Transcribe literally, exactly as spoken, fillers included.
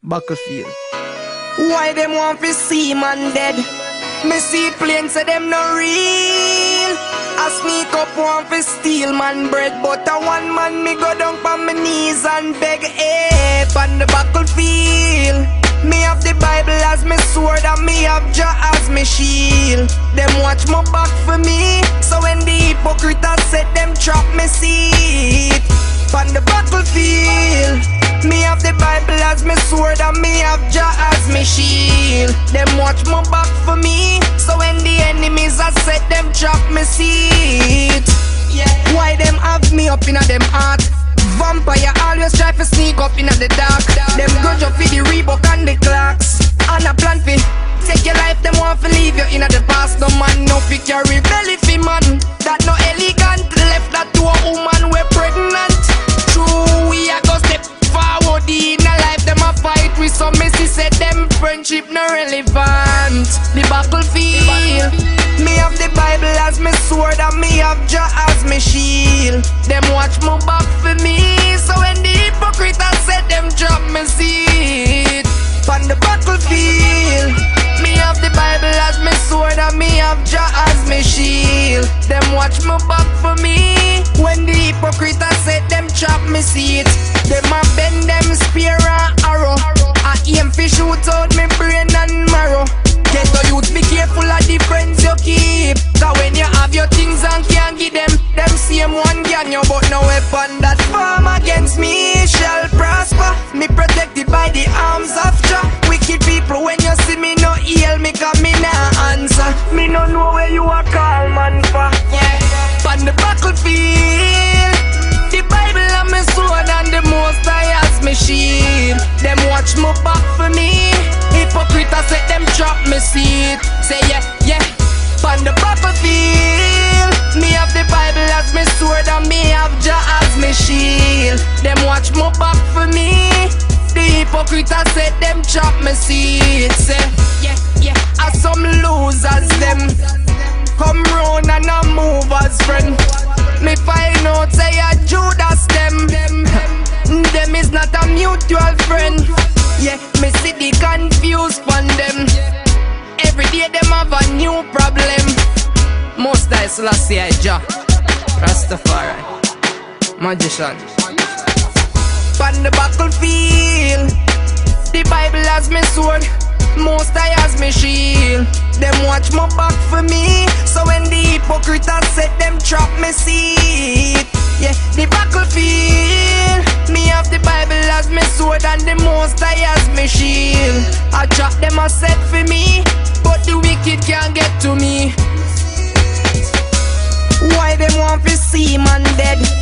Battlefield. Why them want to see man dead? Me see planes say them no real. I sneak up want to steal man bread, but a one man me go down on my knees and beg help on the battlefield. Me have the Bible as me sword and me have Jah as me shield. Them watch my back for me, so when the hypocrite set them trap me seat. On the battlefield, me have the Bible as me sword and me have Jah as me shield. Them watch my back for me, so when the enemies are set them trap me seat. Yeah. Why them have me up in a them heart? Vampire always try to sneak up in the dark. Them grudge up for the Reebok and the clocks. And a plan for take your life, them want to leave you in the past. No man no fi carry belly fi man. That no elegant, left that to a woman we pregnant. True, we a go step forward in a life. Them a fight with some messy said them friendship no relevant. The battlefield, me have the Bible as me sword and me have Jah as me shield. Them watch my back for me, so when the hypocrite said them drop me seat. On the battlefield, me have the Bible as me sword and me have Jah as me shield. Them watch my back for me, when the hypocrite said them trap me seat. Them a bend them spear and arrow, I aim fi shoot out me brain and marrow. Get the youth, be careful of the friends you keep, cause when you have your things and can't give them, them same one gang you, but no weapon that form against me shall prosper. Me protected by the arms of Jah. Wicked people, when you see me no heal me, cause me nah answer. Me no know where you are call man for. Yeah. On the battlefield, the Bible and me sword and the Most High as me shield. Them watch my back for me, hypocrite set them trap me seat. Say yeah, yeah. On the battlefield, me have the Bible as me sword and me have Jah as me shield. Them watch my back for me, the hypocrite set them trap me seat. Say yeah, yeah. As some losers them come round and a move as friend. Me find out say a Judas them. Them, them is not a mutual friend. Yeah, me see the confused from them. Every day them have a new problem. Most High Selassie I Jah Rastafari Magician. On the battlefield, the Bible as me sword, Most High as me shield. Them watch my back for me, so when the hypocrite set them trap me seat. Yeah, the battlefield, me have the Bible as me sword and the Most High as me shield. I trap them a set for me, but the wicked can't get to me. Why them want to see man dead?